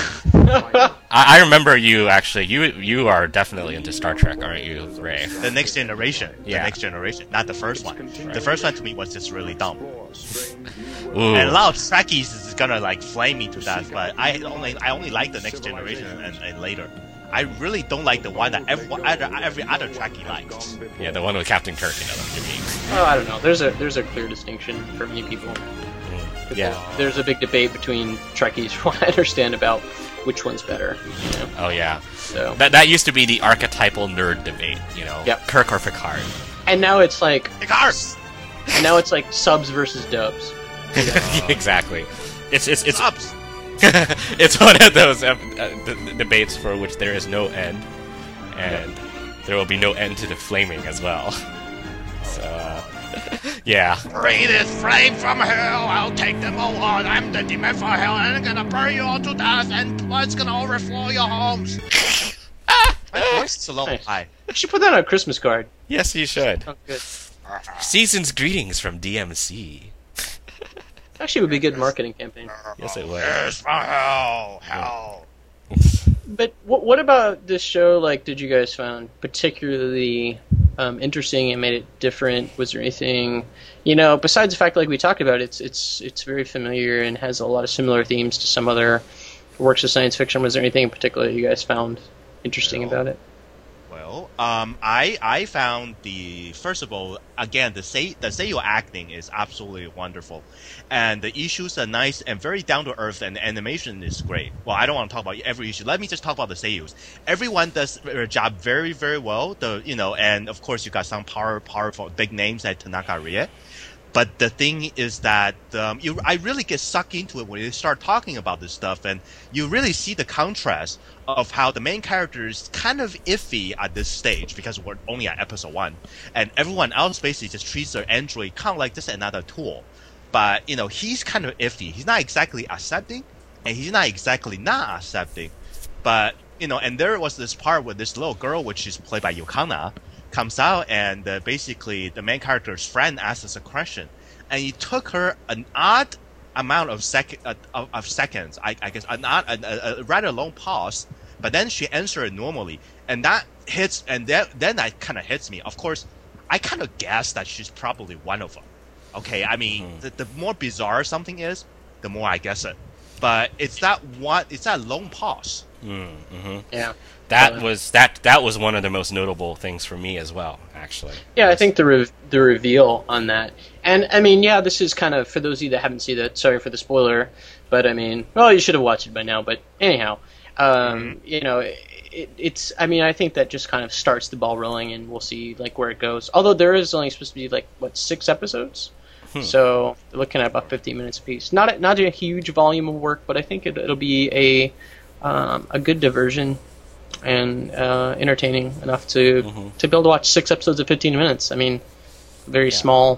I, I remember you actually. You you are definitely into Star Trek, aren't you, Ray? The Next Generation. Yeah. The Next Generation, not the first one. Right. The first one to me was just really dumb. Ooh. And a lot of Trekkies is gonna like flame me to death, but I only I only like the Next Generation and, and later. I really don't like the one that every other every other Trekkie likes. Yeah, the one with Captain Kirk, you know. You mean. Oh, I don't know. There's a there's a clear distinction for many people. Mm. Yeah. There's a big debate between Trekkies, from what I understand, about which one's better. You know? Oh yeah. So that that used to be the archetypal nerd debate, you know. Yep. Kirk or Picard. And now it's like Picard. And now it's like subs versus dubs. Uh, exactly. It's it's it's subs. It's one of those uh, d- debates for which there is no end, and there will be no end to the flaming as well. So, uh, yeah. Breathe flame from hell, I'll take them all on. I'm the demon for hell, and I'm gonna burn you all to death, and blood's gonna overflow your homes. My voice is a little high. You should put that on a Christmas card. Yes, you should. Oh, good. Season's greetings from D M C. Actually, it would be a good marketing campaign. Yes, it would. Yes, for hell, hell. But what, what about this show? Like, did you guys find particularly um, interesting and made it different? Was there anything, you know, besides the fact, like we talked about, it's it's it's very familiar and has a lot of similar themes to some other works of science fiction. Was there anything in particular you guys found interesting well, about it? Well, um, I I found the first of all, again, the say the Seiyu acting is absolutely wonderful, and the issues are nice and very down to earth, and the animation is great. Well, I don't want to talk about every issue. Let me just talk about the Seiyus. Everyone does their job very very well. The you know, and of course you got some power powerful big names like Tanaka Rie. but the thing is that um, you, I really get sucked into it when you start talking about this stuff, and you really see the contrast of how the main character is kind of iffy at this stage because we're only at episode one, and everyone else basically just treats their android kind of like just another tool. But you know, he's kind of iffy. He's not exactly accepting, and he's not exactly not accepting. But you know, and there was this part where this little girl, which is played by Yukana, comes out, and uh, basically the main character's friend asks us a question, and it took her an odd amount of sec uh, of, of seconds, I, I guess, an odd, a, a rather long pause, but then she answered it normally, and that hits, and then then that kind of hits me. Of course, I kind of guess that she's probably one of them. Okay, I mean, mm-hmm. the, the more bizarre something is, the more I guess it. But it's that one, it's that long pause. Mm-hmm. Yeah. That uh, was that that was one of the most notable things for me as well, actually. Yeah, I think the re- the reveal on that, and I mean, yeah, this is kind of, for those of you that haven't seen it, sorry for the spoiler, but I mean, well, you should have watched it by now. But anyhow, um, mm-hmm. you know, it, it's, I mean, I think that just kind of starts the ball rolling, and we'll see like where it goes. Although there is only supposed to be like what six episodes, hmm. so we're looking at about fifteen minutes a piece. Not a, not a huge volume of work, but I think it, it'll be a um, a good diversion. And uh, entertaining enough to mm-hmm. to be able to watch six episodes of fifteen minutes. I mean, very yeah. small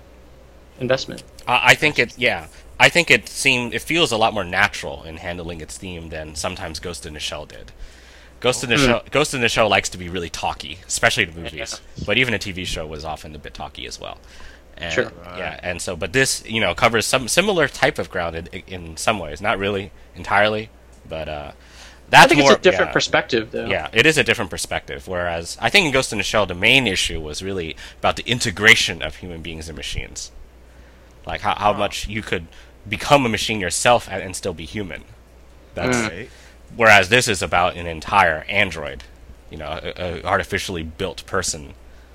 investment. Uh, I think it. Yeah, I think it seemed it feels a lot more natural in handling its theme than sometimes Ghost in the Shell did. Ghost in the mm. Shell, Ghost in the Shell likes to be really talky, especially the movies. Yeah. But even a T V show was often a bit talky as well. And, sure. Yeah, and so, but this, you know, covers some similar type of ground in, in some ways, not really entirely, but. Uh, That's I think more, it's a different yeah, perspective, though. Yeah, it is a different perspective. Whereas I think in Ghost in the Shell, the main issue was really about the integration of human beings and machines, like how how oh. much you could become a machine yourself and, and still be human. That's mm. Whereas this is about an entire android, you know, a, a artificially built person,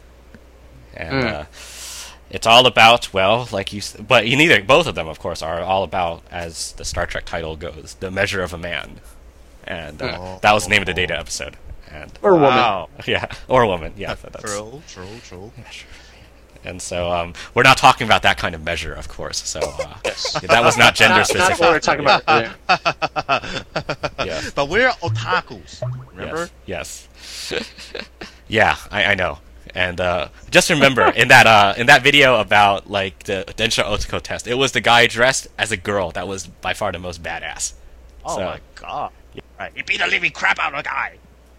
and mm. uh, it's all about, well, like you, but you neither both of them, of course, are all about, as the Star Trek title goes, the measure of a man. And uh, oh, that was the name of the Data episode. And, or woman. Wow. Yeah, or woman. Yeah, that's true, true, true. Yeah, sure. And so um, we're not talking about that kind of measure, of course. So uh, yes. yeah, that was not gender not, specific. Not what we're talking about there. Yeah. But we're otakus, remember? Yes. yes. Yeah, I, I know. And uh, just remember in that uh, in that video about like the Densha Otoko test, it was the guy dressed as a girl that was by far the most badass. Oh so, my god. Right. He beat the living crap out of a guy.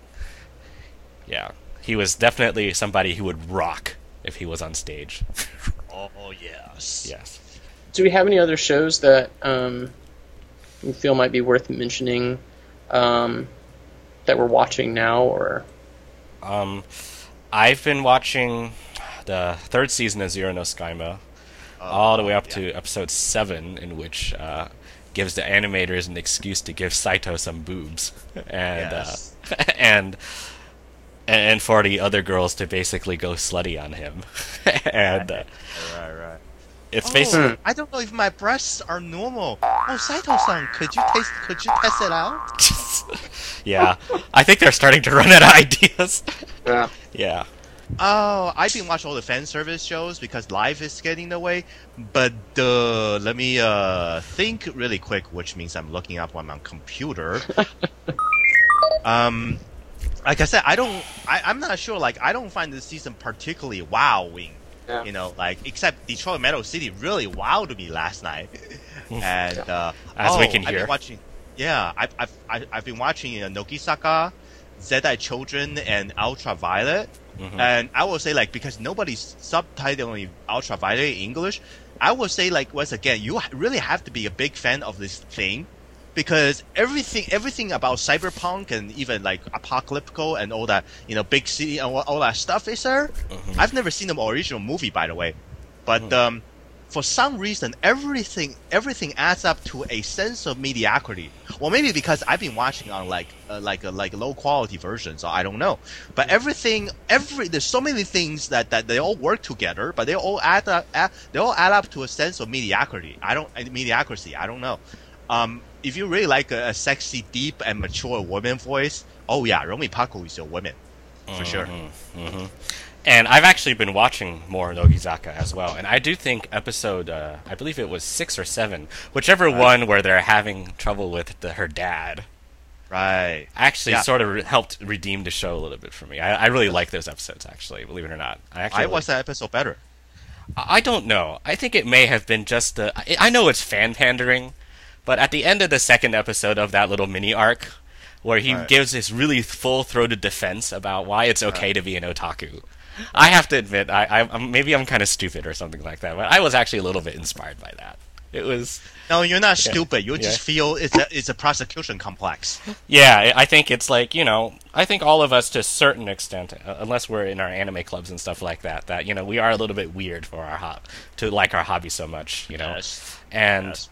Yeah. He was definitely somebody who would rock if he was on stage. Oh, yes. Yes. Do we have any other shows that um, you feel might be worth mentioning um, that we're watching now? Or um, I've been watching the third season of Zero no Skyma, uh, all the way up yeah. to episode seven, in which... Uh, gives the animators an excuse to give Saito some boobs, and yes. uh, and and for the other girls to basically go slutty on him, and uh, right, right. It's oh, basically. I don't know if my breasts are normal. Oh, Saito-san, could you taste? Could you test it out? Yeah, I think they're starting to run out of ideas. Yeah. Yeah. Oh, I've been watching all the fan service shows because life is getting in the way. But uh, let me uh, think really quick, which means I'm looking up on my computer. um, like I said, I don't. I, I'm not sure. Like, I don't find this season particularly wowing. Yeah. You know, like except Detroit Metal City really wowed me last night. And uh, as oh, we can I've hear, been watching. Yeah, I've I've I've, I've been watching uh, Nogisaka, Zedai Children, and Ultraviolet. Mm-hmm. And I will say, like, because nobody's subtitling Ultraviolet in English, I will say, like, once again, you really have to be a big fan of this thing, because everything, everything about cyberpunk and even like apocalyptical and all that, you know, big city and all, all that stuff is there. Mm-hmm. I've never seen the original movie, by the way, but mm-hmm. um, for some reason, everything, everything adds up to a sense of mediocrity. Well, maybe because I've been watching on like, uh, like a like low quality version, so I don't know. But everything, every there's so many things that, that they all work together, but they all add up, add, they all add up to a sense of mediocrity. I don't mediocrity. I don't know. Um, if you really like a, a sexy, deep, and mature woman voice, oh yeah, Romi Paku is a woman for mm-hmm, sure. Mm-hmm. And I've actually been watching more Nogizaka as well, and I do think episode, uh, I believe it was six or seven, whichever right. one where they're having trouble with the, her dad, right, actually yeah. sort of re- helped redeem the show a little bit for me. I, I really like those episodes, actually, believe it or not. I actually Why was that episode better? I don't know. I think it may have been just the... I, I know it's fan pandering, but at the end of the second episode of that little mini arc, where he right. gives this really full-throated defense about why it's okay right. to be an otaku, I have to admit, I, I maybe I'm kind of stupid or something like that, but I was actually a little bit inspired by that. It was... No, you're not yeah, stupid. You yeah. just feel it's a it's a prosecution complex. Yeah, I think it's like, you know, I think all of us to a certain extent, uh, unless we're in our anime clubs and stuff like that, that, you know, we are a little bit weird for our hob to like our hobby so much, you know. Yes. And... Yes.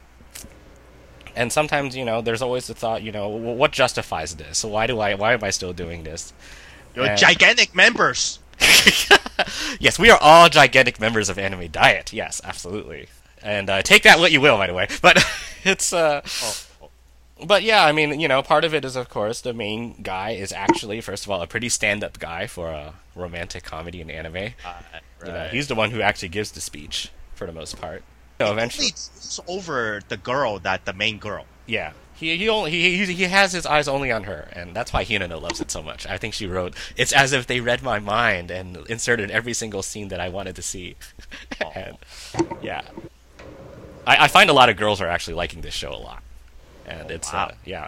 And sometimes, you know, there's always the thought, you know, well, what justifies this? Why do I? Why am I still doing this? You're and... gigantic members. Yes, we are all gigantic members of Anime Diet. Yes, absolutely. And uh, take that what you will, by the way. But it's, uh... Oh, oh. But yeah, I mean, you know, part of it is, of course, the main guy is actually, first of all, a pretty stand-up guy for a romantic comedy in anime. Uh, right. You know, he's the one who actually gives the speech, for the most part. So eventually... It's over the girl, that the main girl. Yeah. He he only he he has his eyes only on her, and that's why Hinano loves it so much. I think she wrote, "It's as if they read my mind and inserted every single scene that I wanted to see." And yeah, I, I find a lot of girls are actually liking this show a lot, and oh, it's wow. uh, yeah,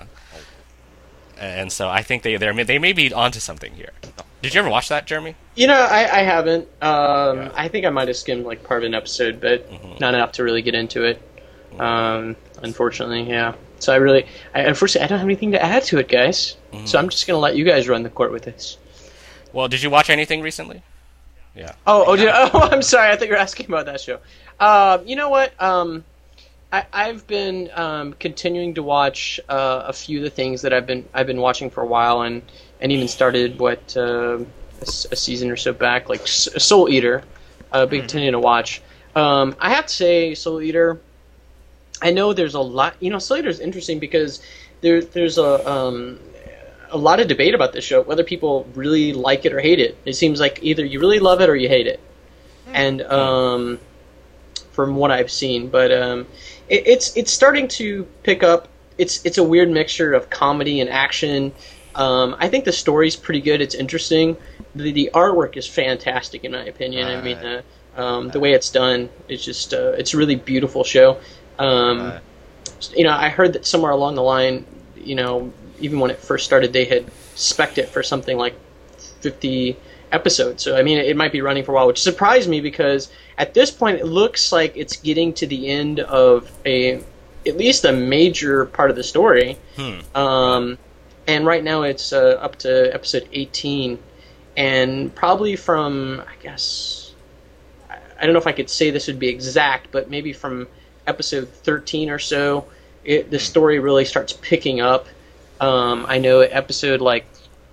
and so I think they they they may be onto something here. Did you ever watch that, Jeremy? You know, I, I haven't. Um, Yeah. I think I might have skimmed like part of an episode, but Mhm. not enough to really get into it. Um, unfortunately, yeah. So I really, I, unfortunately, I don't have anything to add to it, guys. Mhm. So I'm just gonna let you guys run the court with this. Well, did you watch anything recently? Yeah. Oh, oh, did, oh! I'm sorry. I think you're asking about that show. Um, you know what? Um, I, I've been um, continuing to watch uh, a few of the things that I've been I've been watching for a while, and and even started what uh, a, s- a season or so back, like S- Soul Eater. I've been continuing to watch. Um, I have to say, Soul Eater. I know there's a lot. You know, Soul Eater is interesting because there there's a um, a lot of debate about this show, whether people really like it or hate it. It seems like either you really love it or you hate it. And um, from what I've seen, but um, it, it's it's starting to pick up. It's it's a weird mixture of comedy and action. Um, I think the story's pretty good. It's interesting. The the artwork is fantastic in my opinion. I mean, uh, um, the way it's done, it's just uh, it's a really beautiful show. Um, Right. You know, I heard that somewhere along the line, you know, even when it first started, they had spec'd it for something like fifty episodes. So, I mean, it might be running for a while, which surprised me because at this point, it looks like it's getting to the end of a, at least a major part of the story. Hmm. Um, and right now it's uh, up to episode eighteen. And probably from, I guess, I I don't know if I could say this would be exact, but maybe from episode thirteen or so, it, the story really starts picking up. Um, I know episode like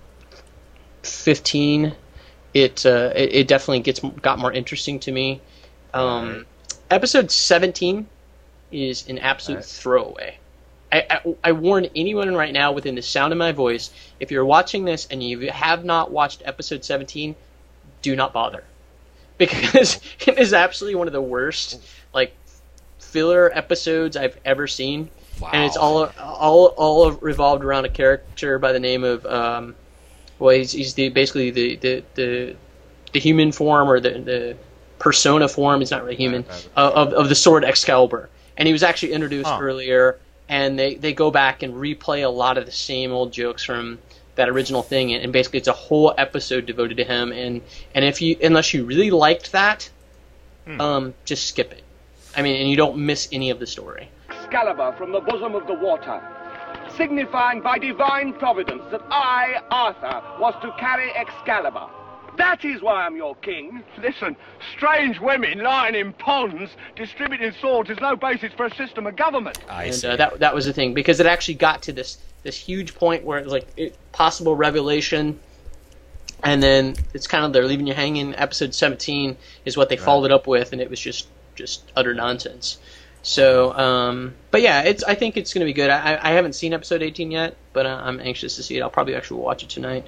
fifteen, it, uh, it it definitely gets got more interesting to me. Um, Right. Episode seventeen is an absolute Right. throwaway. I, I, I warn anyone right now within the sound of my voice, if you're watching this and you have not watched episode seventeen, do not bother. Because it is absolutely one of the worst, like, filler episodes I've ever seen. Wow. And it's all all all revolved around a character by the name of um, well, he's he's the basically the the, the, the human form or the, the persona form. He's not really human uh, of of the sword Excalibur, and he was actually introduced Huh. earlier. And they, they go back and replay a lot of the same old jokes from that original thing, and, and basically it's a whole episode devoted to him. And, and if you unless you really liked that, Hmm. um, just skip it. I mean, and you don't miss any of the story. Excalibur from the bosom of the water, signifying by divine providence that I, Arthur, was to carry Excalibur. That is why I'm your king. Listen, strange women lying in ponds distributing swords is no basis for a system of government. I And see. uh, that that was the thing, because it actually got to this this huge point where it was like it, possible revelation, and then it's kind of they're leaving you hanging. Episode seventeen is what they followed up with, and it was just just utter nonsense. So, um, but yeah, it's I think it's going to be good. I, I haven't seen episode eighteen yet, but uh, I'm anxious to see it. I'll probably actually watch it tonight.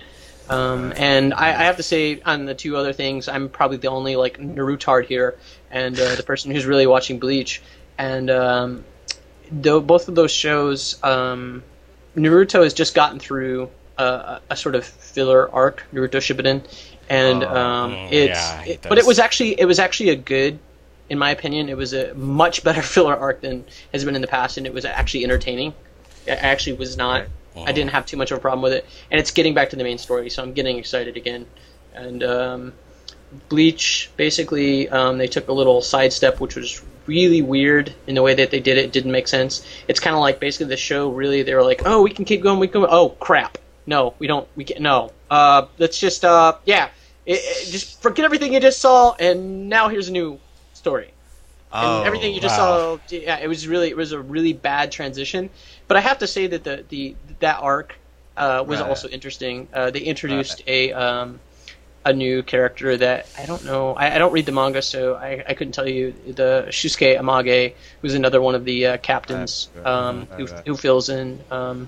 Um, and I, I have to say, on the two other things, I'm probably the only like Narutard here, and uh, the person who's really watching Bleach. And um, though both of those shows, um, Naruto has just gotten through a, a sort of filler arc, Naruto Shippuden, and Oh, um, mm, it's yeah, it it, but it does. was actually it was actually a good, in my opinion, it was a much better filler arc than has been in the past, and it was actually entertaining. I actually was not. I didn't have too much of a problem with it, and it's getting back to the main story, so I'm getting excited again. And um, Bleach, basically, um, they took a little sidestep, which was really weird in the way that they did it. It didn't make sense. It's kind of like basically the show. Really, they were like, "Oh, we can keep going. We can. Go. Oh, crap! No, we don't. We can. No. Uh, let's just. Uh, yeah. It, it, just forget everything you just saw, and now here's a new story." Oh, And everything you just wow. saw, yeah, it was really, it was a really bad transition. But I have to say that the, the that arc uh, was Right. also interesting. Uh, they introduced a um, a new character that I don't know. I, I don't read the manga, so I, I couldn't tell you. The Shusuke Amage, who's another one of the uh, captains Right, right, um, right, who, right. who fills in um,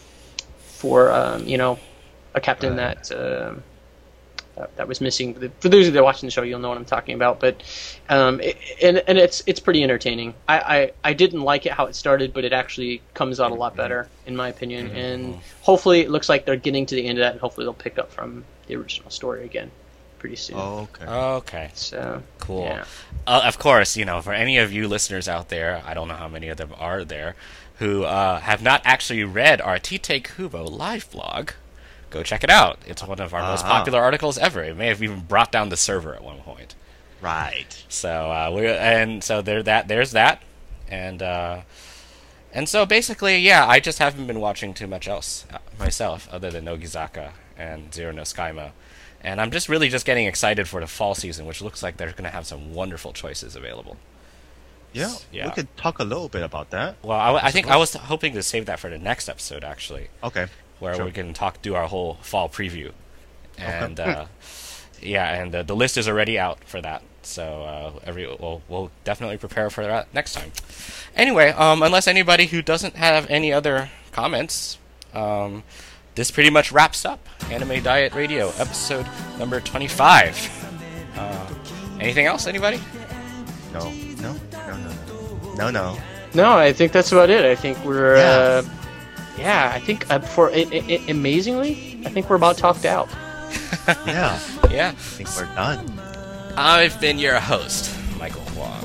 for um, you know a captain Right. that. Uh, that, that was missing. For those of you that are watching the show, you'll know what I'm talking about. But um, it, and and it's it's pretty entertaining. I, I, I didn't like it how it started, but it actually comes out a lot better in my opinion. And hopefully, it looks like they're getting to the end of that, and hopefully they'll pick up from the original story again pretty soon. Oh, okay. Okay. So Cool. Yeah. Uh, of course, you know, for any of you listeners out there, I don't know how many of them are there, who uh, have not actually read our Tite Kubo live blog, go check it out. It's one of our most Ah. popular articles ever. It may have even brought down the server at one point. Right. So uh, we and so there that there's that, and uh, and so basically, yeah, I just haven't been watching too much else uh, myself, other than Nogizaka and Zero no Skyma, and I'm just really just getting excited for the fall season, which looks like they're going to have some wonderful choices available. Yeah, Yeah. we could talk a little bit about that. Well, I, I think I was hoping to save that for the next episode, actually, Okay. where Sure. we can talk, do our whole fall preview, and uh, yeah, and uh, the list is already out for that. So uh, every we'll, we'll definitely prepare for that next time. Anyway, um, unless anybody who doesn't have any other comments, um, this pretty much wraps up Anime Diet Radio episode number twenty-five. Uh, anything else? Anybody? No, no, no, no, no, no, no. No, I think that's about it. I think we're Yeah. uh, yeah. I think uh, for i i amazingly, I think we're about talked out. Yeah, Yeah. I think we're done. I've been your host, Michael Huang.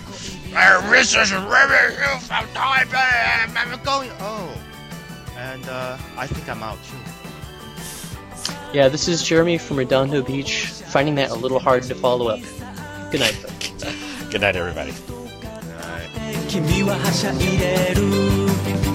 This is review from Taipei. I'm going. Oh, and uh, I think I'm out too. Yeah, this is Jeremy from Redondo Beach, finding that a little hard to follow up. Good night, folks. Good night, everybody. All right. 君ははしゃいでる